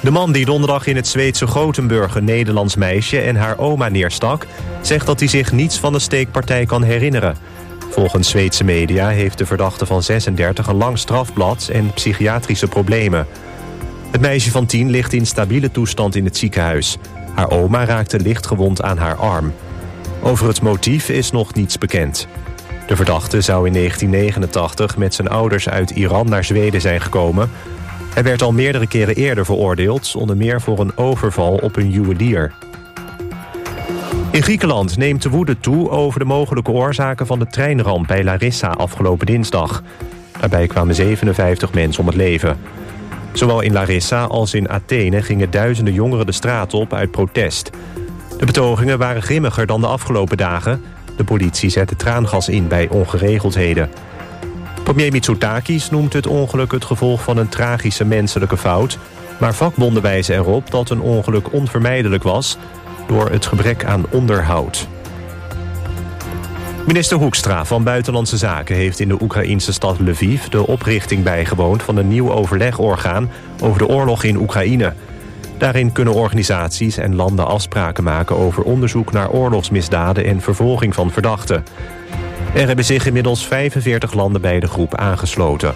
De man die donderdag in het Zweedse Gothenburg een Nederlands meisje en haar oma neerstak, zegt dat hij zich niets van de steekpartij kan herinneren. Volgens Zweedse media heeft de verdachte van 36 een lang strafblad en psychiatrische problemen. Het meisje van 10 ligt in stabiele toestand in het ziekenhuis. Haar oma raakte licht gewond aan haar arm. Over het motief is nog niets bekend. De verdachte zou in 1989 met zijn ouders uit Iran naar Zweden zijn gekomen. Hij werd al meerdere keren eerder veroordeeld, onder meer voor een overval op een juwelier. In Griekenland neemt de woede toe over de mogelijke oorzaken van de treinramp bij Larissa afgelopen dinsdag. Daarbij kwamen 57 mensen om het leven. Zowel in Larissa als in Athene gingen duizenden jongeren de straat op uit protest. De betogingen waren grimmiger dan de afgelopen dagen. De politie zette traangas in bij ongeregeldheden. Premier Mitsotakis noemt het ongeluk het gevolg van een tragische menselijke fout, maar vakbonden wijzen erop dat een ongeluk onvermijdelijk was door het gebrek aan onderhoud. Minister Hoekstra van Buitenlandse Zaken heeft in de Oekraïnse stad Lviv de oprichting bijgewoond van een nieuw overlegorgaan over de oorlog in Oekraïne. Daarin kunnen organisaties en landen afspraken maken over onderzoek naar oorlogsmisdaden en vervolging van verdachten. Er hebben zich inmiddels 45 landen bij de groep aangesloten.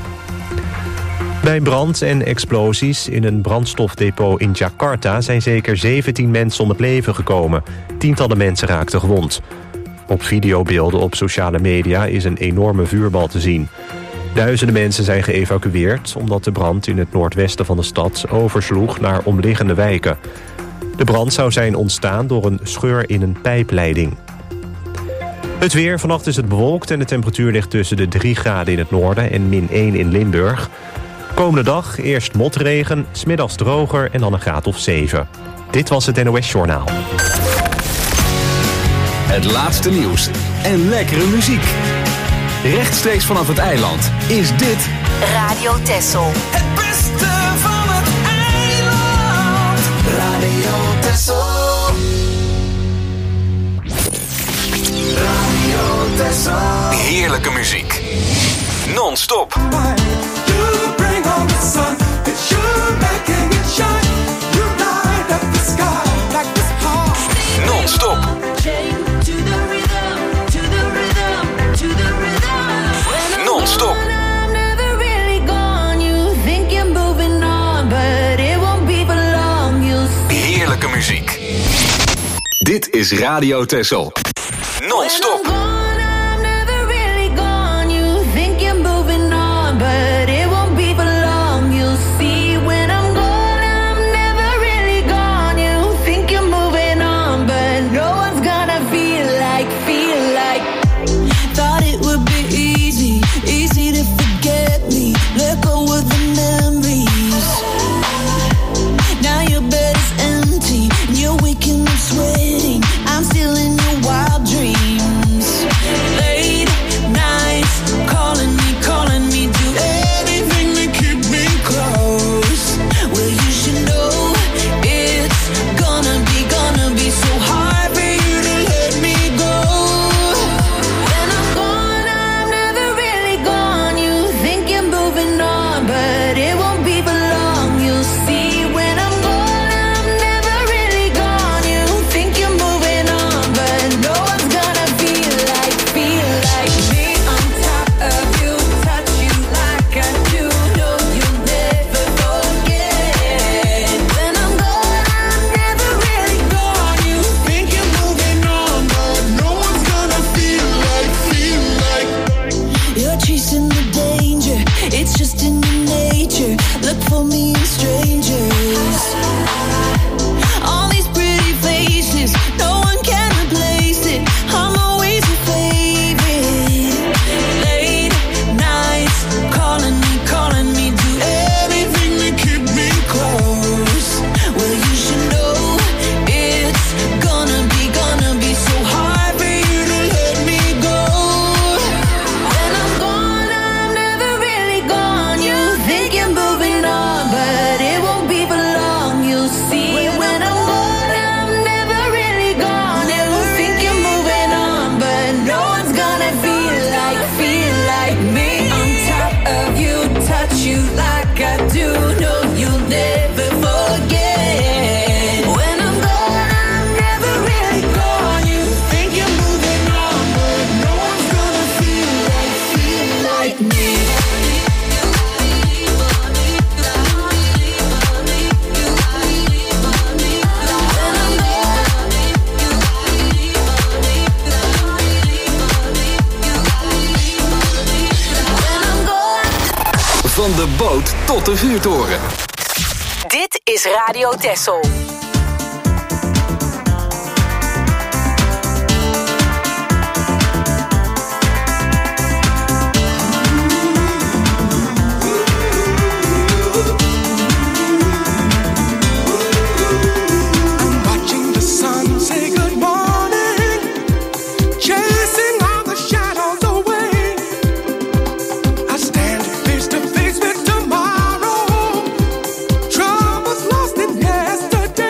Bij brand en explosies in een brandstofdepot in Jakarta zijn zeker 17 mensen om het leven gekomen. Tientallen mensen raakten gewond. Op videobeelden op sociale media is een enorme vuurbal te zien. Duizenden mensen zijn geëvacueerd omdat de brand in het noordwesten van de stad oversloeg naar omliggende wijken. De brand zou zijn ontstaan door een scheur in een pijpleiding. Het weer, vannacht is het bewolkt en de temperatuur ligt tussen de 3 graden in het noorden en -1 in Limburg. Komende dag eerst motregen, 's middags droger en dan een graad of 7. Dit was het NOS Journaal. Het laatste nieuws en lekkere muziek. Rechtstreeks vanaf het eiland is dit Radio Texel. Het beste van het eiland. Radio Texel. Radio Texel. heerlijke muziek. Non-stop. You bring on the sun. It's you making it shine. You light up the sky like this heart. Non-stop. Non-stop. Heerlijke muziek. Dit is Radio Texel. Non-stop. But boot tot de vuurtoren. Dit is Radio Texel. Face to face with tomorrow. Troubles lost in yesterday.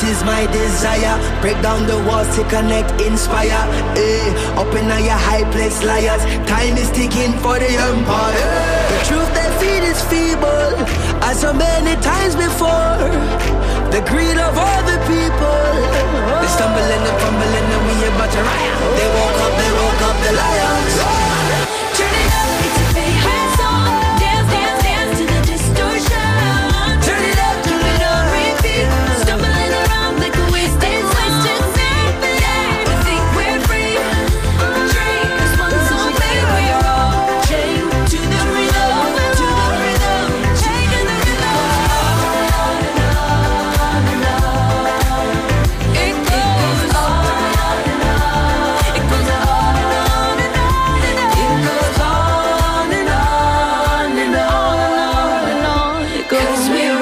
is my desire. Break down the walls to connect, inspire. Up in your high place, liars. Time is ticking for the empire. The truth they feed is feeble, as so many times before. The greed of all the people. They stumbling and fumbling and we about to riot. They woke up the lions. Turn it up, it's a favorite song. Dance, dance, dance to the distortion. Turn it up, keep it on repeat. Stumbling around like a wasted scene. We think we're free. Drink this one song, baby. We're all chained to the rhythm, to the rhythm, chained to the rhythm. On and on and on. It goes on and on. It goes on and on and on and on. It goes on and on and on and on. It goes. 'Cause we're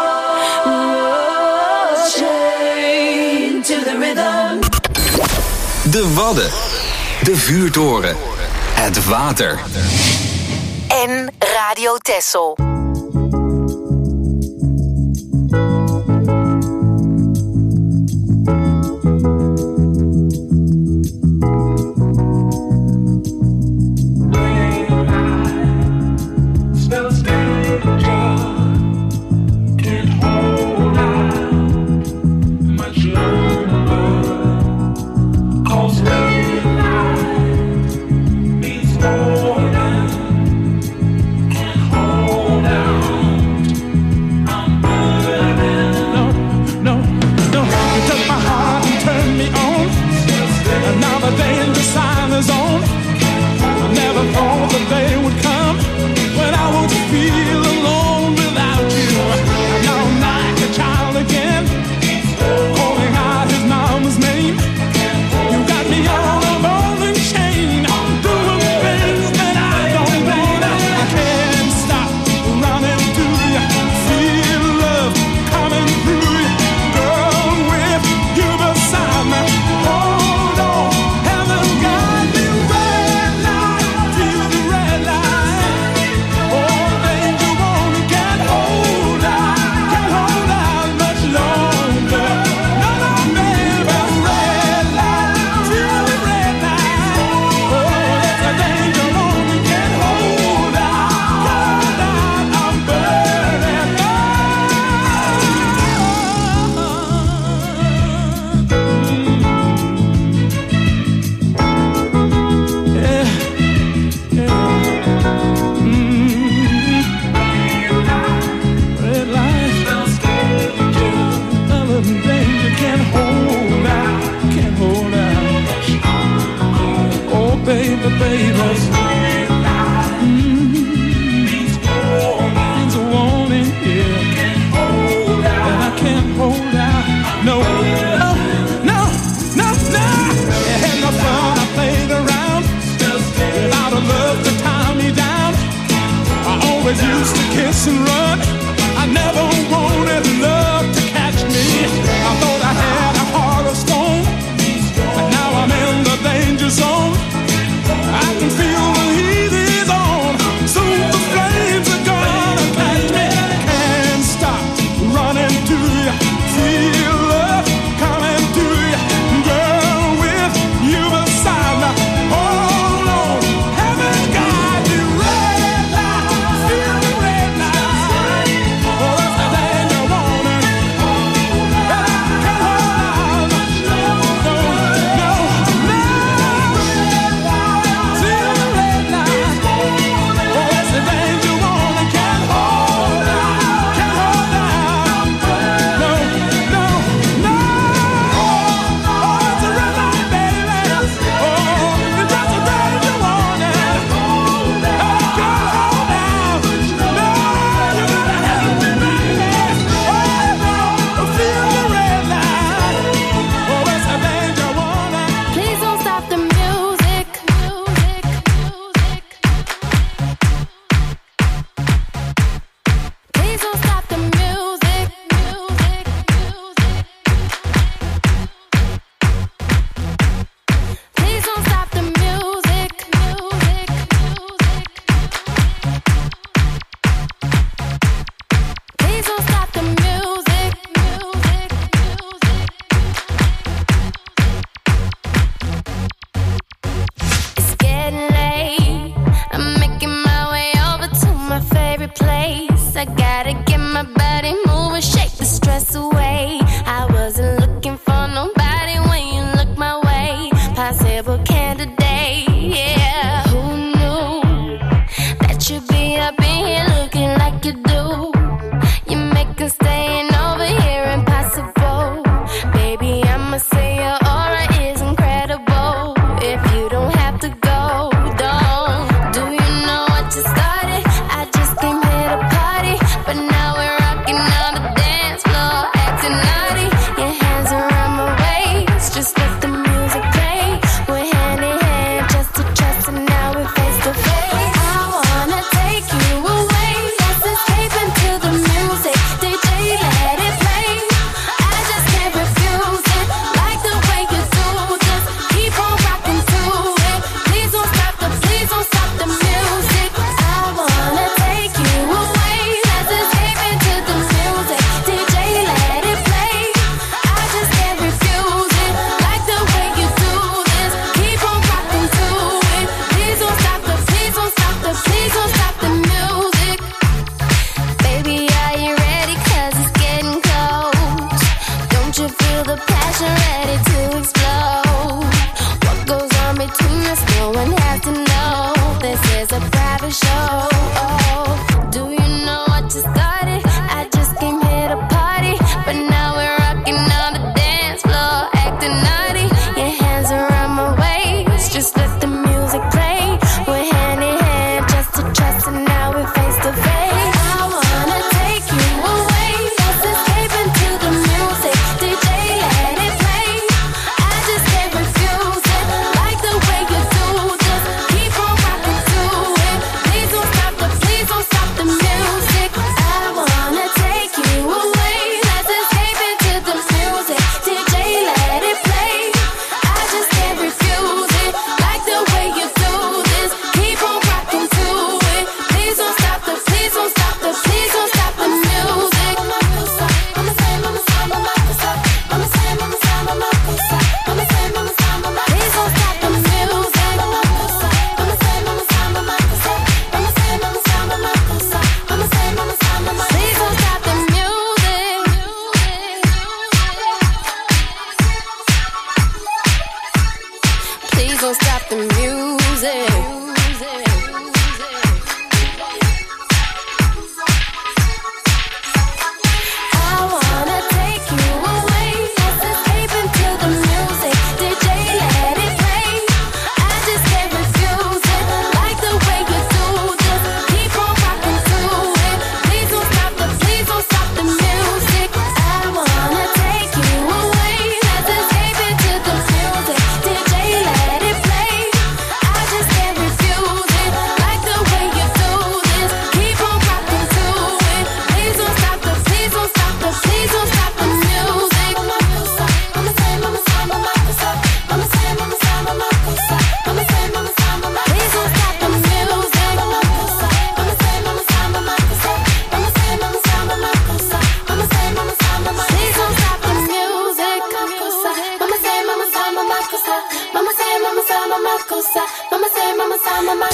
all chained to the rhythm. De Wadden. De Vuurtoren. Het water. En Radio Texel.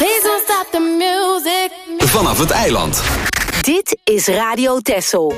Please don't stop the music. Vanaf het eiland. Dit is Radio Texel.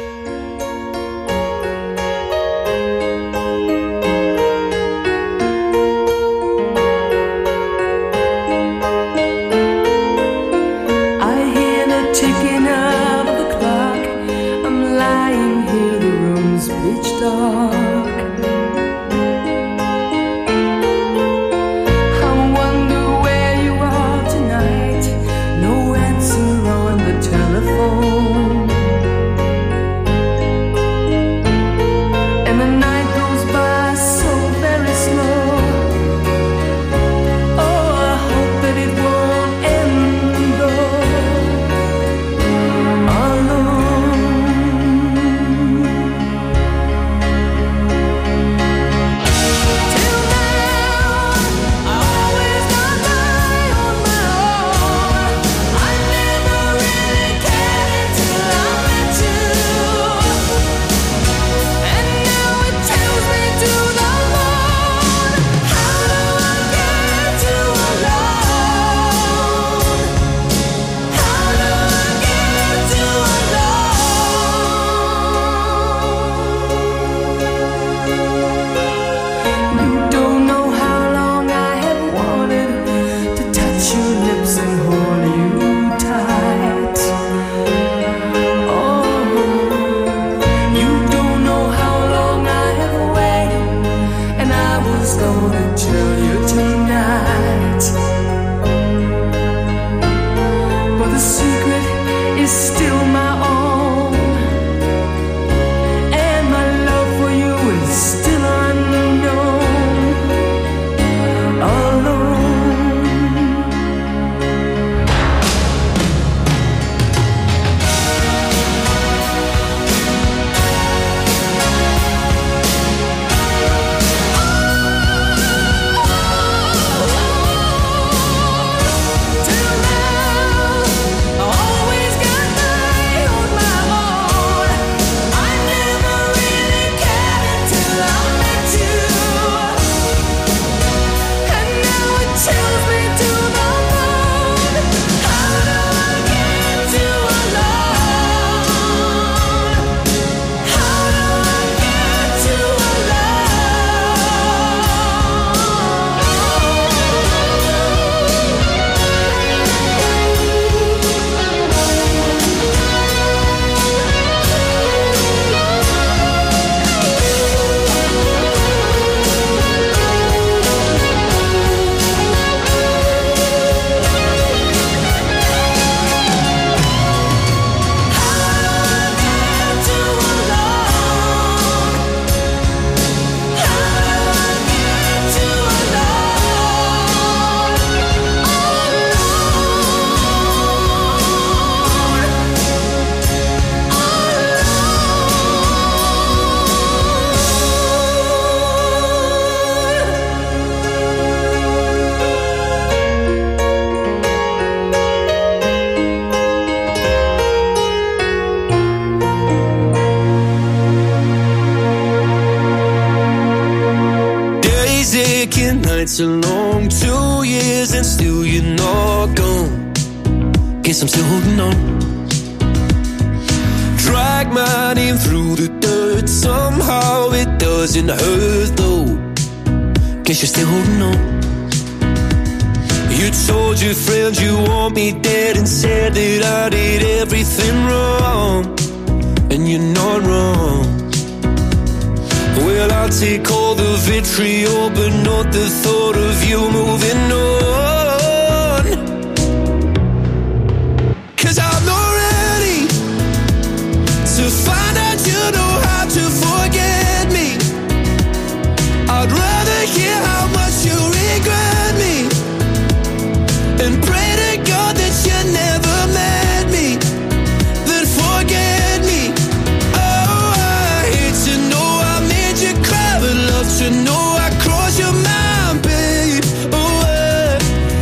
Nights are long, 2 years and still you're not gone. Guess I'm still holding on. Drag my name through the dirt, somehow it doesn't hurt though. Guess you're still holding on. You told your friends you want me dead and said that I did everything wrong. And you're not wrong. Well, I'll take all the vitriol, but not the thought of you moving on. 'Cause I'm not ready to find out you know how to forget me. I'd rather hear how much you regret me and pray to God that you never met me, then forget me. Oh, I hate to know I made you cry, but love to know I crossed your mind, babe. Oh,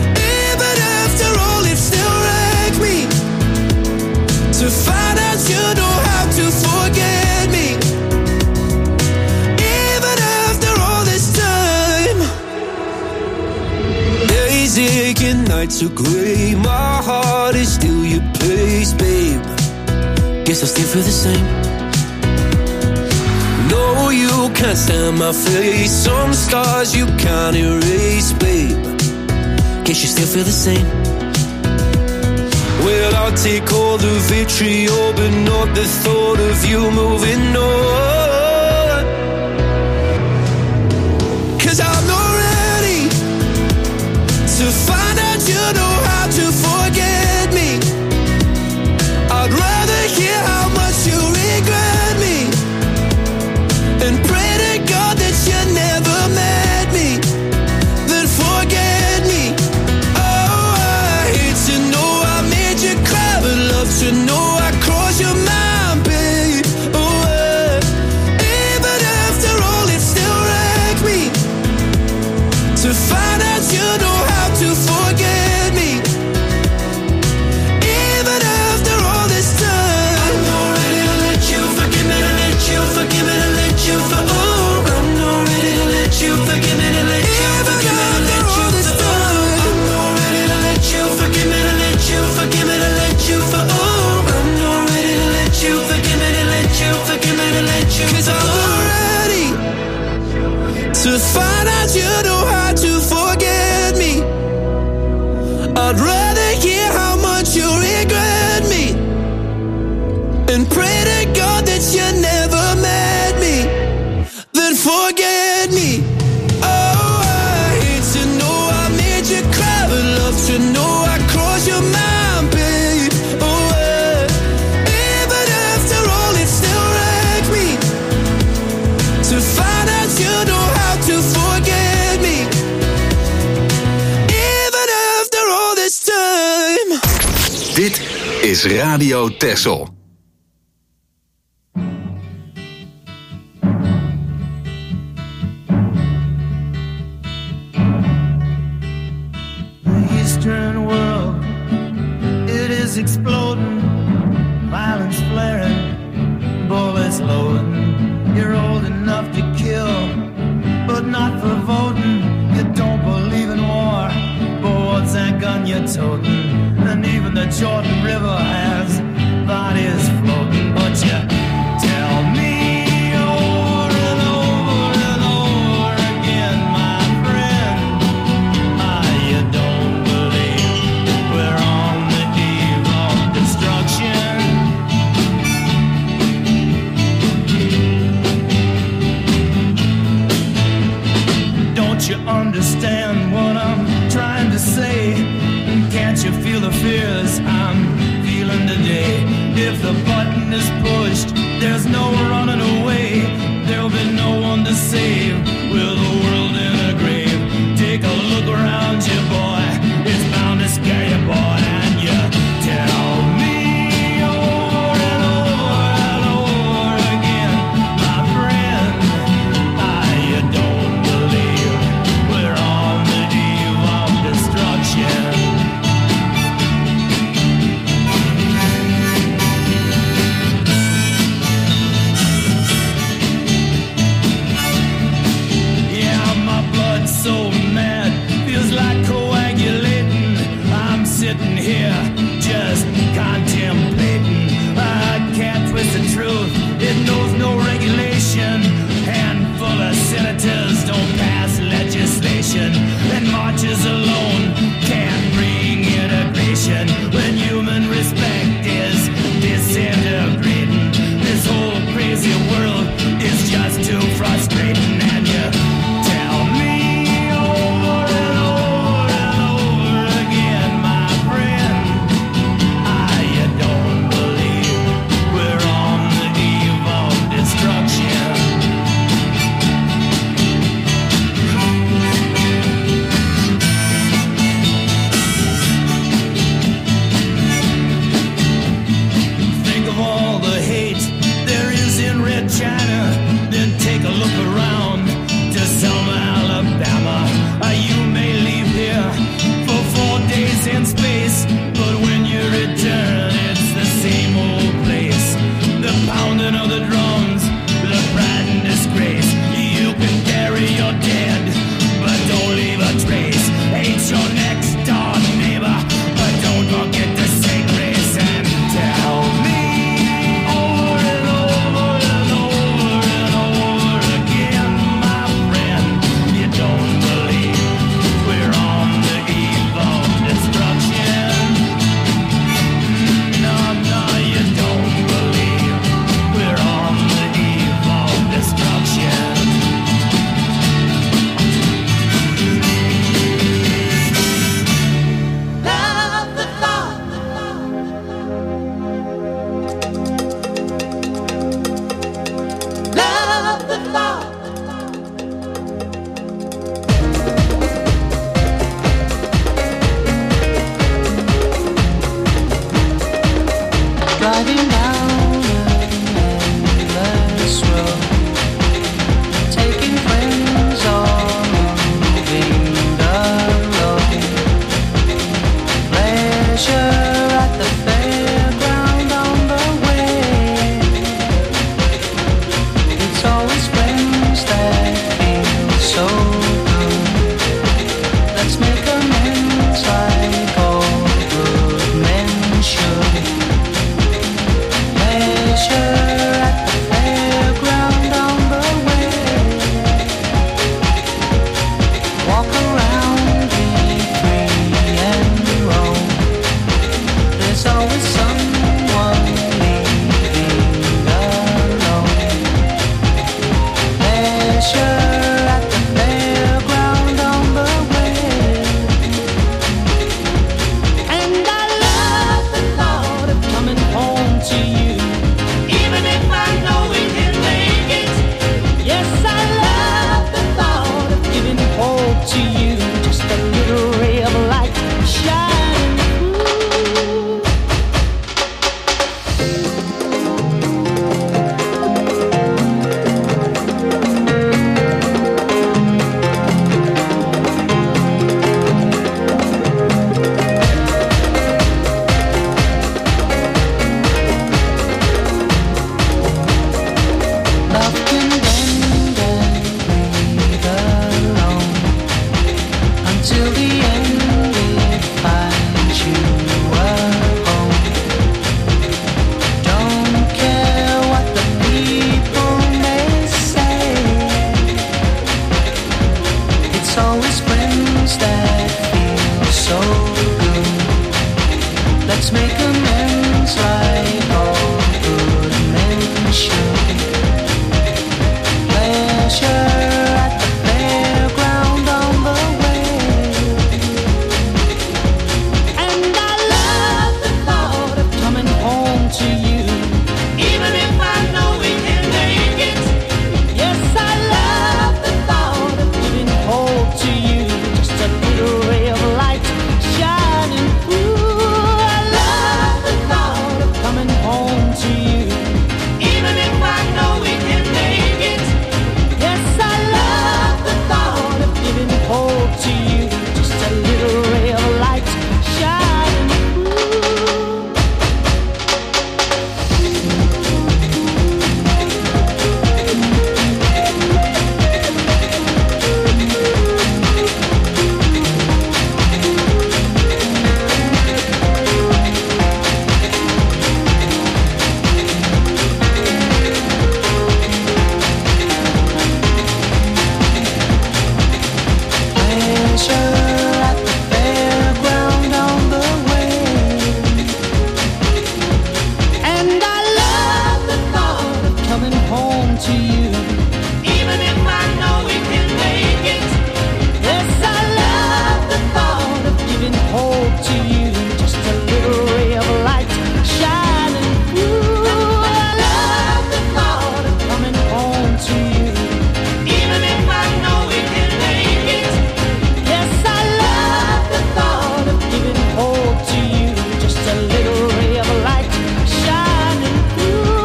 nights are grey. My heart is still your place, babe. Guess I still feel the same. No, you can't stand my face. Some scars you can't erase, babe. Guess you still feel the same. Well, I'll take all the vitriol, but not the thought of you moving on. 'Cause I'm not ready to find out you know how to forget me. I'd rather hear how much you regret me and pray to God that you never met me, then forget me. Oh, I hate to know I made you cry, but love to know I crossed your mind, babe. Oh, even after all, it still wrecked me to find out you know how to forget me. Even after all this time, I'm not ready to let you forgive me, to let you forgive me, to let you for. Oh, I'm not ready to let you forgive me, to let you forgive me, to let you for. I'm not ready to let you forgive me, to let you forgive me, to let you for. Oh, I'm not ready to let you forgive me, to let you forgive me, to let you. 'Cause I'm not ready to find out you know how to forget me. I'd rather hear how much you regret me and pray to God that you never met me, then forget me. Oh, I hate to know I made you cry, but love to know I crossed your mind, babe. Oh, even after all, it still wrecked me to find out you know how to forget me. Even after all this time. Dit is Radio Texel. The Eastern world, it is exploding, violence flaring, bullets loading. You're old enough to kill, but not for voting. You don't believe in war, but what's that gun you're toting? And even the Jordan River has bodies floating, but you tell me over and over and over again, my friend, you don't believe we're on the eve of destruction. Don't you understand what I'm trying to say? Can't you feel the fears I'm feeling today? If the button is pushed, there's no running away. There'll be no one to save with the world in a grave. Take a look around you, boy. It's bound to scare you, boy. And you tell me over and over and over again, my friend, you don't believe we're on the eve of destruction. Driving down an endless road, taking friends or moving alone. Pleasure at the fairground on the way. It's always friends that feel so good. Let's make amends like all good men should. Pleasure at the fairground on the way. Walk around, be free and roam. There's always someone leaving alone. Pleasure at the fairground on the way. And I love the thought of coming home to you, even if I know we can make it. Yes, I love the thought of giving hope to you, just a little ray of light shining through. Love can bend and breathe alone until the end it finds you a home. Don't care what the people may say. It's always friends that feel so good. Let's make amends like all good men should. Pleasure at the fairground on the way. And I love the thought of coming home to you, even if I know we can make it. Yes, I love the thought of giving hope to you, just a little ray of light shining through. I love the thought of coming home to you, even if I know we can make it. Yes, I love the thought of giving hope to you, just a little ray of light shining through. Pleasure at the fairground on the way. And I love the thought of coming home to you, even if I know we can make it. Yes, I love the thought of giving hope to you, just a little ray of light shining through. I love the thought of coming home to you, even if I know we can make it. Yes, I love the thought of giving hope to you, just a little ray of light shining through.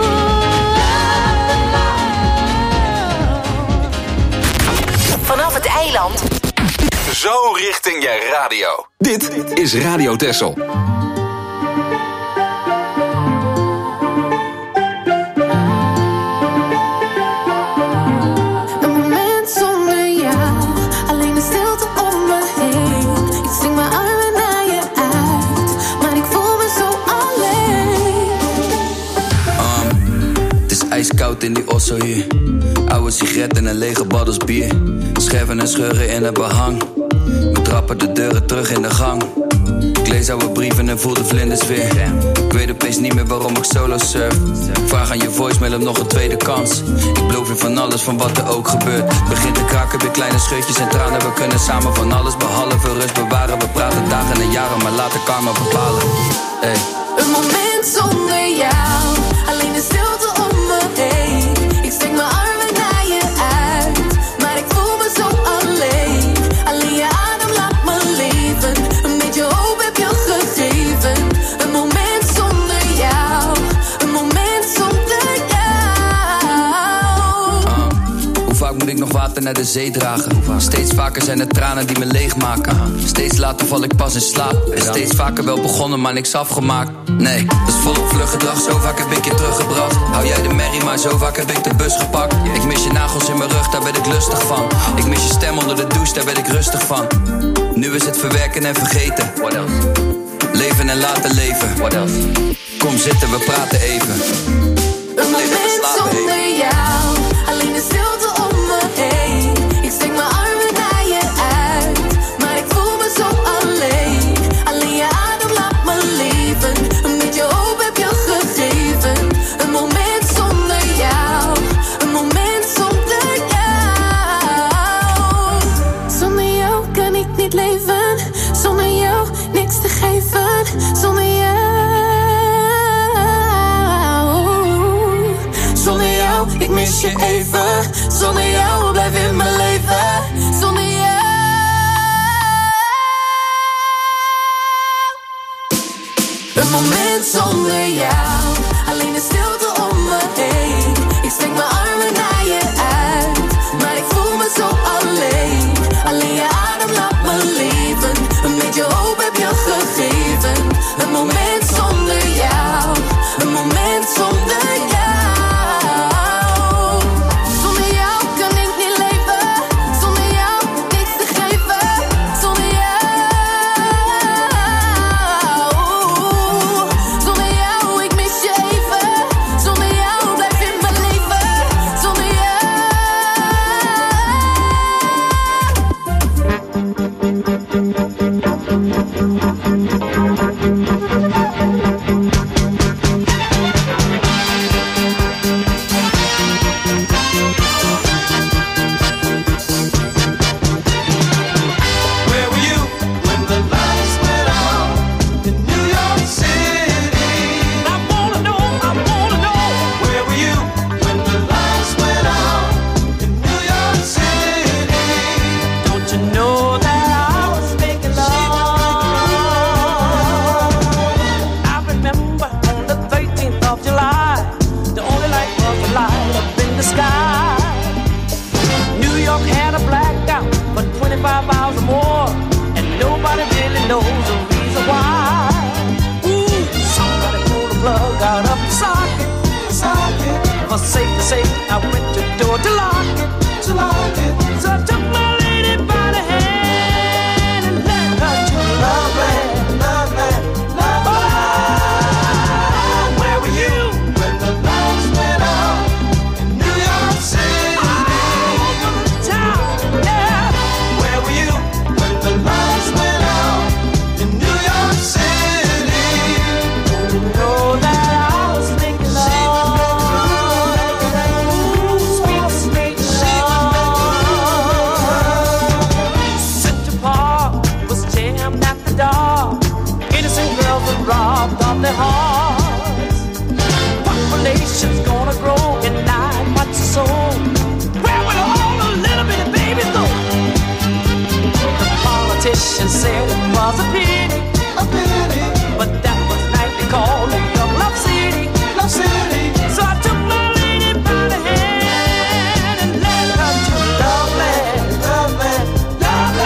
Vanaf het eiland. Zo richting je radio. Dit is Radio Texel. Een moment zonder jou, alleen de stilte om me heen. Ik zing mijn armen naar je uit, maar ik voel me zo alleen. Het is ijskoud in die osso hier. Oude sigaret en een lege baddels bier. Scherven en scheuren in het behang. We trappen de deuren terug in de gang. Ik lees oude brieven en voel de vlinders weer. Ik weet opeens niet meer waarom ik solo surf. Vraag aan je voicemail om nog een tweede kans. Ik beloof je van alles, van wat er ook gebeurt. Begint te kraken, weer kleine scheutjes en tranen. We kunnen samen van alles behalve rust bewaren. We praten dagen en jaren, maar laten karma bepalen. Hey. Een moment zonder jou, alleen de stilte om me heen. Ik strek mijn armen naar je uit, maar ik voel me zo alleen. Alleen je adem laat me leven, een beetje hoop heb je gegeven. Een moment zonder jou, water naar de zee dragen. Steeds vaker zijn het tranen die me leegmaken. Steeds later val ik pas in slaap. En steeds vaker wel begonnen, maar niks afgemaakt. Nee, dat is volop vlug gedrag. Zo vaak heb ik je teruggebracht. Hou jij de merrie, maar zo vaak heb ik de bus gepakt. Ik mis je nagels in mijn rug, daar ben ik lustig van. Ik mis je stem onder de douche, daar ben ik rustig van. Nu is het verwerken en vergeten. What else? Leven en laten leven. What else? Kom zitten, we praten even. Een moment zonder jou, alleen de stilte om me heen. Ik steek mijn armen naar je uit, maar ik voel me zo alleen. Alleen je adem laat me leven, een beetje hoop heb je gegeven. Een moment zonder jou, een moment zonder jou. Zonder jou kan ik niet leven, zonder jou niks te geven. Zonder jou. Zonder jou, ik mis je even. Zonder jou blijf in mijn leven. Zonder jou. Een moment zonder jou. Alleen de stilte om me heen. Ik strek mijn armen naar je uit, maar ik voel me zo alleen. Alleen je adem laat me leven. Een beetje hoop heb je gegeven. Een moment zonder jou. Een moment zonder jou.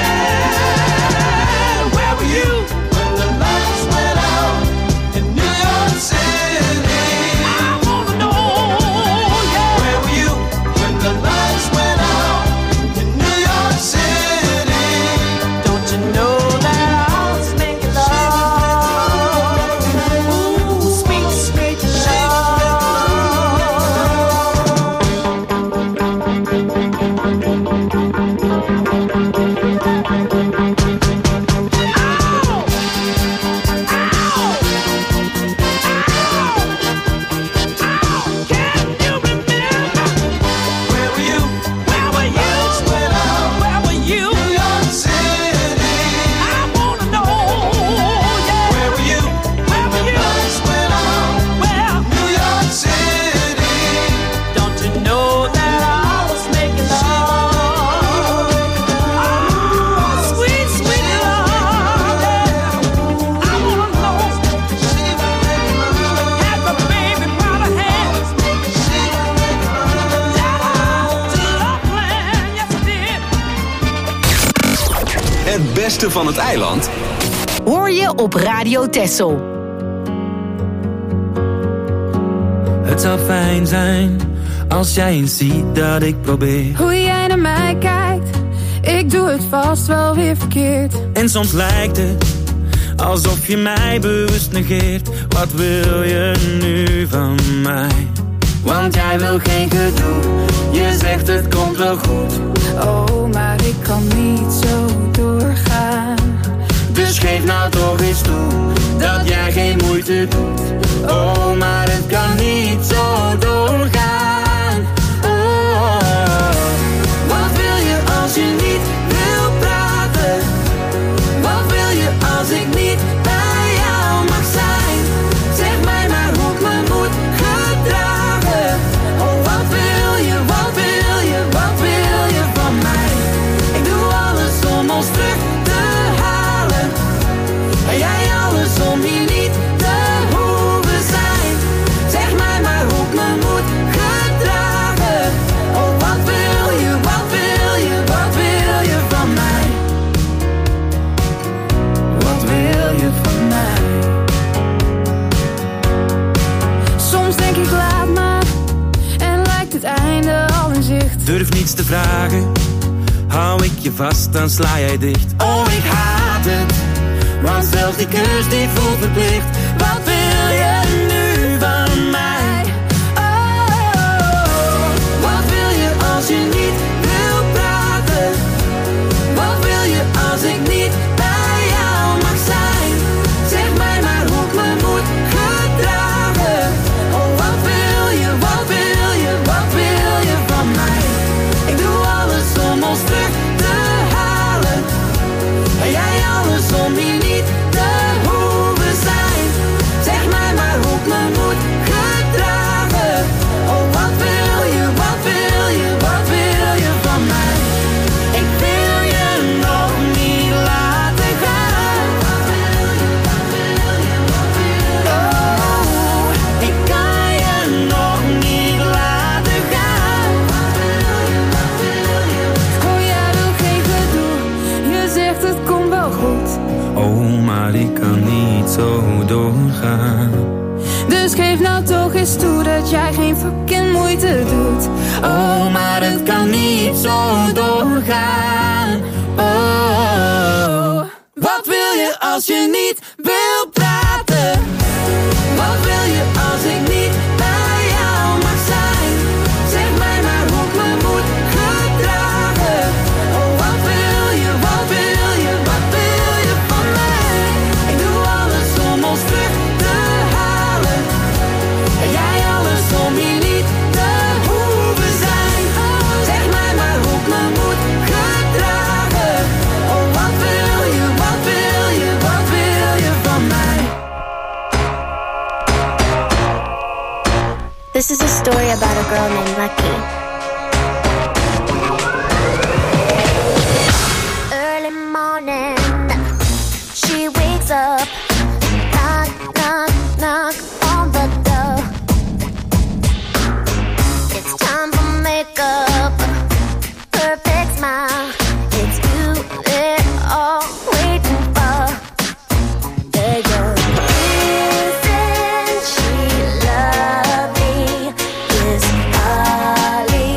New York beste van het eiland hoor je op Radio Texel. Het zou fijn zijn als jij eens ziet dat ik probeer. Hoe jij naar mij kijkt, ik doe het vast wel weer verkeerd. En soms lijkt het alsof je mij bewust negeert. Wat wil je nu van mij? Want jij wil geen gedoe, je zegt het komt wel goed. Oh, maar ik kan niet zo doorgaan. Dus geef nou toch eens toe, dat jij geen moeite doet. Oh, maar het kan niet zo doorgaan. Oh, wat wil je als je niet wil praten? Wat wil je als ik niet bij jou mag zijn? Zeg mij maar hoe ik me moet gedragen. Oh, wat wil je, wat wil je, wat wil je van mij? Ik doe alles om ons terug te halen. En jij alles om hier niet te hoeven zijn. Zeg mij maar hoe ik me moet gedragen. Oh, wat wil je, wat wil je, wat wil je van mij? Wat wil je van mij? Soms denk ik laat maar, en lijkt het einde al in zicht. Durf niets te vragen, hou ik je vast, dan sla jij dicht. Oh, ik haat het, want zelfs die kus die voelt verplicht. Wat wil je nu van mij? Oh, wat wil je als je niet wil praten? Wat wil je als ik niet bij jou mag zijn? Zeg mij maar hoe ik me moet gedragen. Oh, wat wil je, wat wil je, wat wil je van mij? Ik doe alles om ons terug te halen. En jij alles om hier niet te hoeven zijn. Zeg mij maar hoe ik me moet gedragen. Oh, wat wil je, wat wil je, wat wil je van mij? Ik wil je nog niet laten gaan. Wat wil je, wat wil je, wat wil je? Oh, ik kan je nog niet laten gaan. Wat wil je, wat wil je? Oh, jij wil geen gedoe, je zegt het komt wel goed. Oh, maar ik kan niet zo doorgaan. Dus geef nou toch eens toe dat jij geen fucking moeite doet. Oh, maar het kan niet zo doorgaan. Oh, wat wil je als je niet wil praten? Wat wil je als ik niet bij jou mag zijn? Zeg mij maar hoe ik me moet gedragen. Oh, wat wil je, wat wil je, wat wil je van mij? Ik doe alles om ons terug te halen. En jij alles om hier niet te hoeven zijn. Zeg mij maar hoe ik me moet gedragen. Oh, wat wil je, wat wil je, wat wil je van mij? This is a story about a girl named Lucky. Early morning, she wakes up, knock, knock, knock on the door. It's time for makeup, perfect smile. It's you they're all waiting for. There you go. Isn't she lovely? This Holly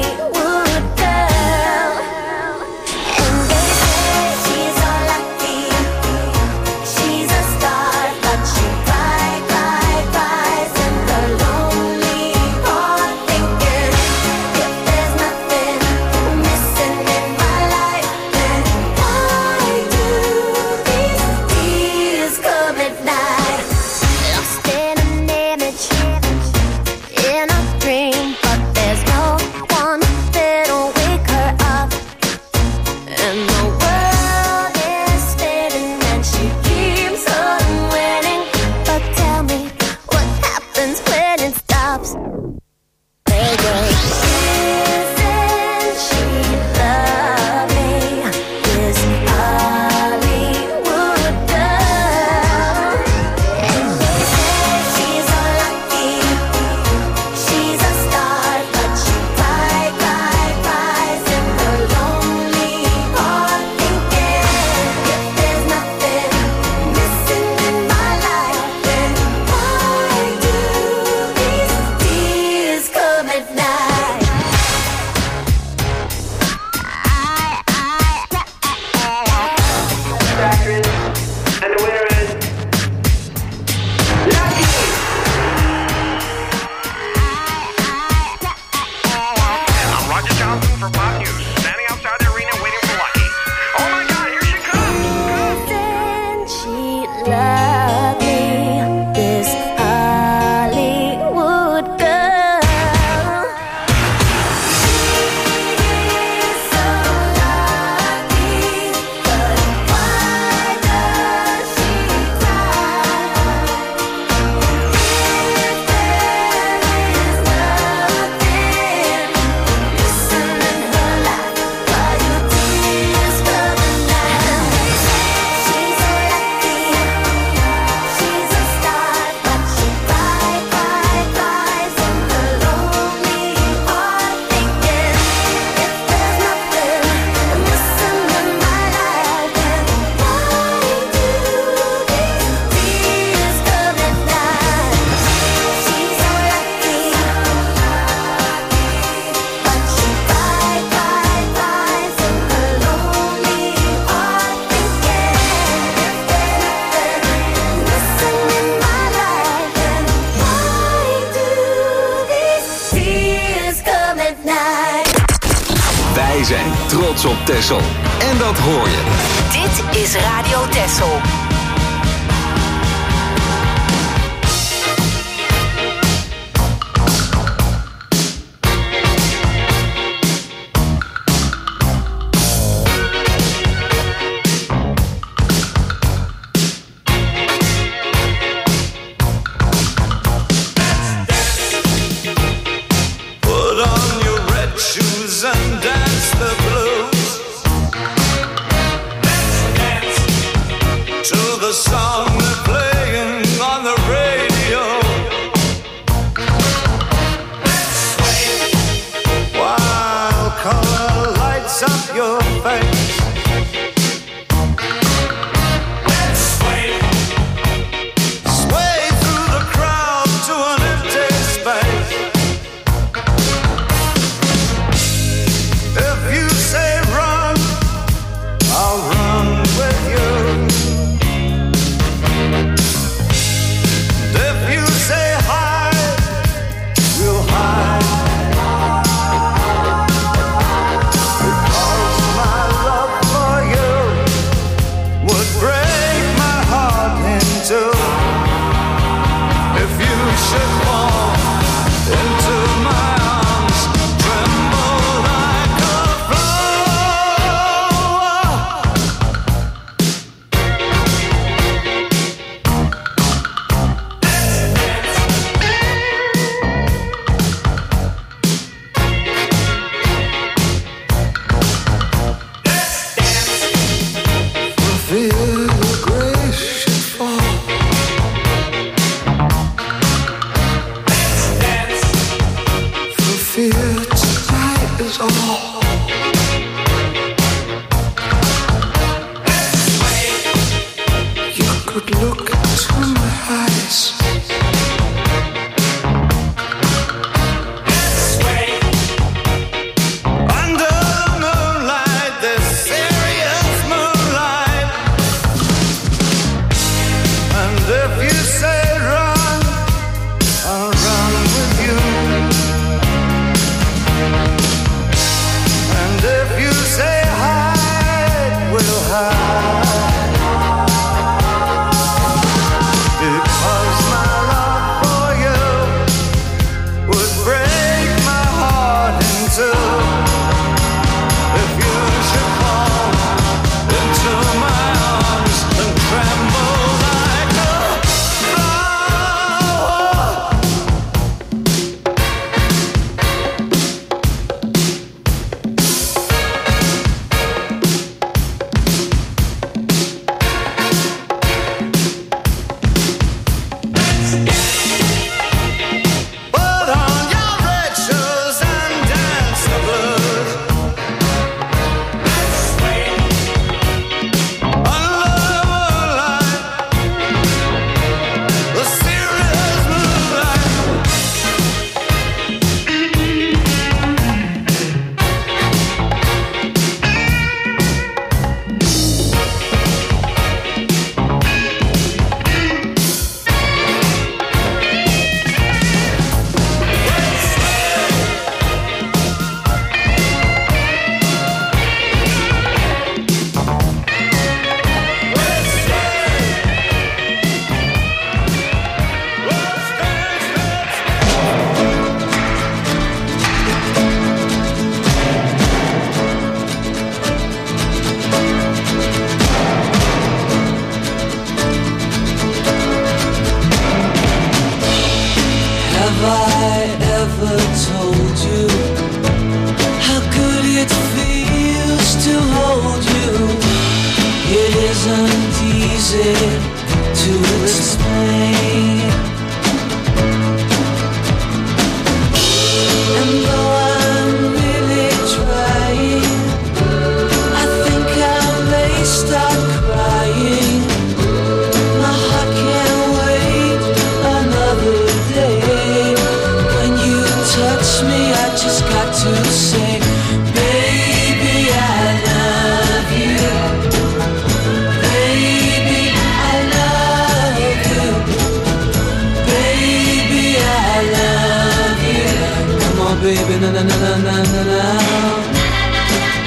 Wij zijn trots op Texel. En dat hoor je. Dit is Radio Texel. baby, na na na na na na.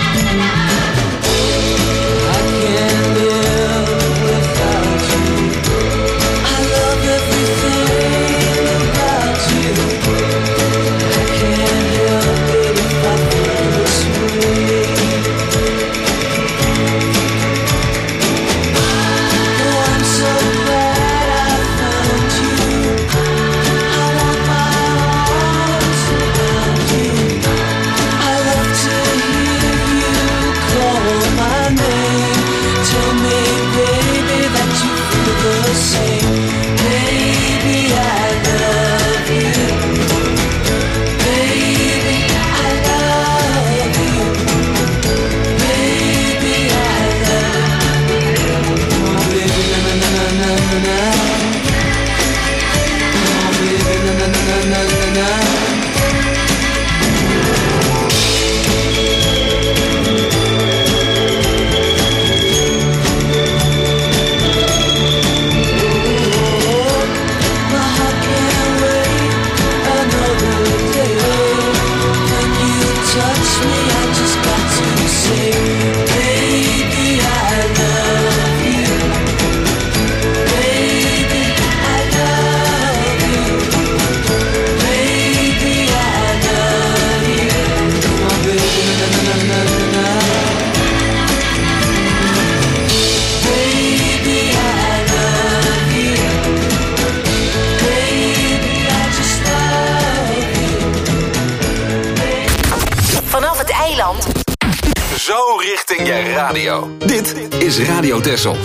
je radio. Dit is Radio Texel.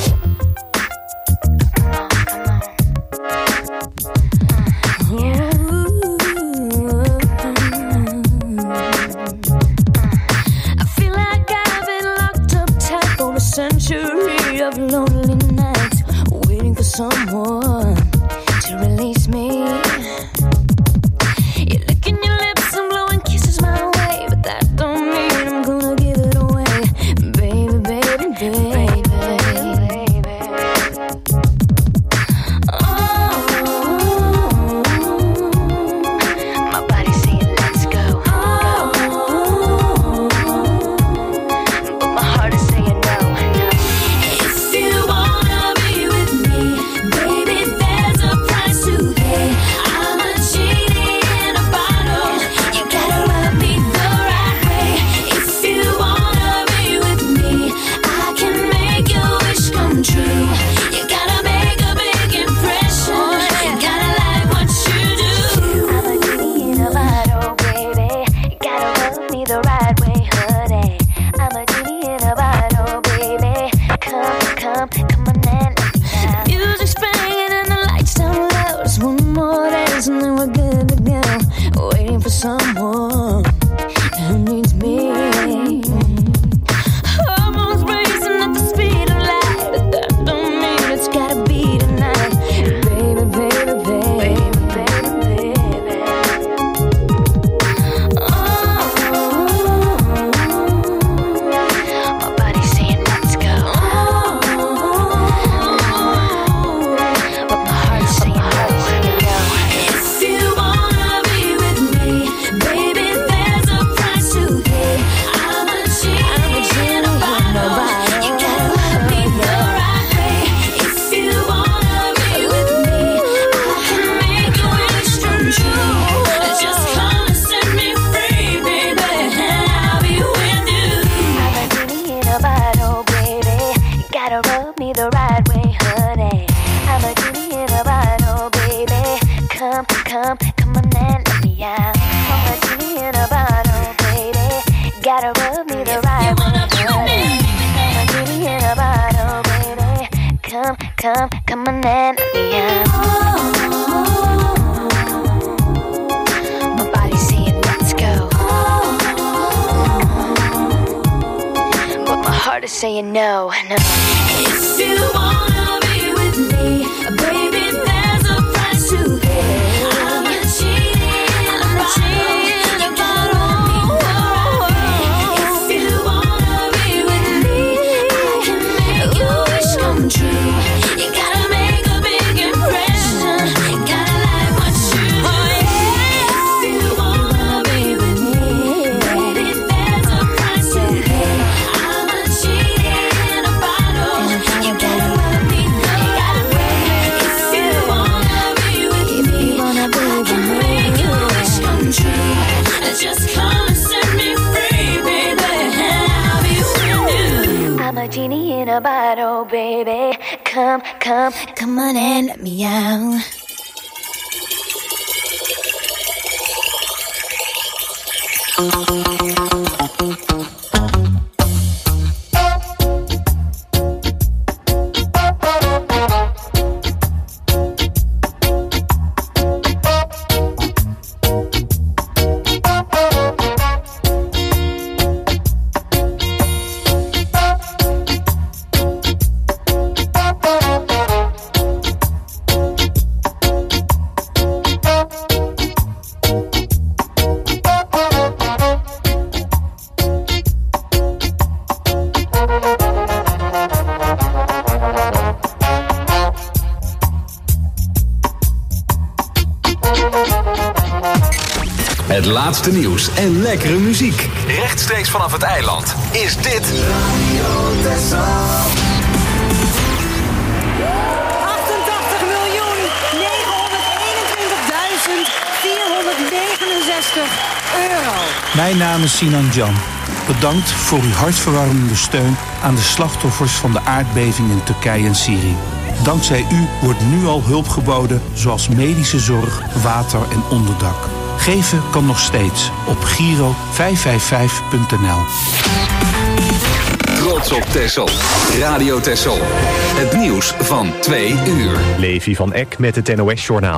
Century of lonely nights, waiting for someone to release me. You're licking your lips and blowing kisses my way, but that don't mean I'm gonna give it away, baby, baby, baby, baby. Oh, my body's saying let's go. Oh, but my heart is saying no. Someone who needs me. Almost racing at the speed of light, but that don't mean it's gotta be tonight. Baby, baby, baby, baby, baby. Oh, my body's saying let's go. But my heart's saying no. If you wanna be with me, baby, there's a price to pay. I'm a genie in a bottle. You gotta love me the right way. If you wanna be with me, I can make your wish come true. Just come and set me free, baby, and I'll be with you. I'm a genie in a bottle, baby. You gotta rub me the right way, honey. I'm a genie in a bottle, baby. Come, come, come on and let me out. I'm a genie in a bottle, baby. Gotta rub me the right way. I'm a genie in a bottle, baby. Come, come, come on and let me out. My body's saying let's go, but my heart is saying no, no. If you wanna be with me, baby, there's a price to pay. I'm a genie in a bottle. You gotta me the right way. If you wanna be with me, I can make your wish come true. You gotta make a big impression. You gotta like what you do. If you wanna be with me, baby, there's a price to pay. I'm a genie in a bottle. You gotta love me the right way. If you wanna be with me, I can make your wish come true. Just come and set me free, baby, and I'll be with you. I'm a genie in a bottle, baby. Come, come, come on and let me out. Het laatste nieuws en lekkere muziek. Rechtstreeks vanaf het eiland is dit... Radio Texel. 88.921.469 €. Mijn naam is Sinan Jan. Bedankt voor uw hartverwarmende steun aan de slachtoffers van de aardbeving in Turkije en Syrië. Dankzij u wordt nu al hulp geboden, zoals medische zorg, water en onderdak. Geven kan nog steeds op Giro 555.nl. trots op Texel. Radio Texel. Het nieuws van 2 uur. Levi van Eck met het NOS-journaal.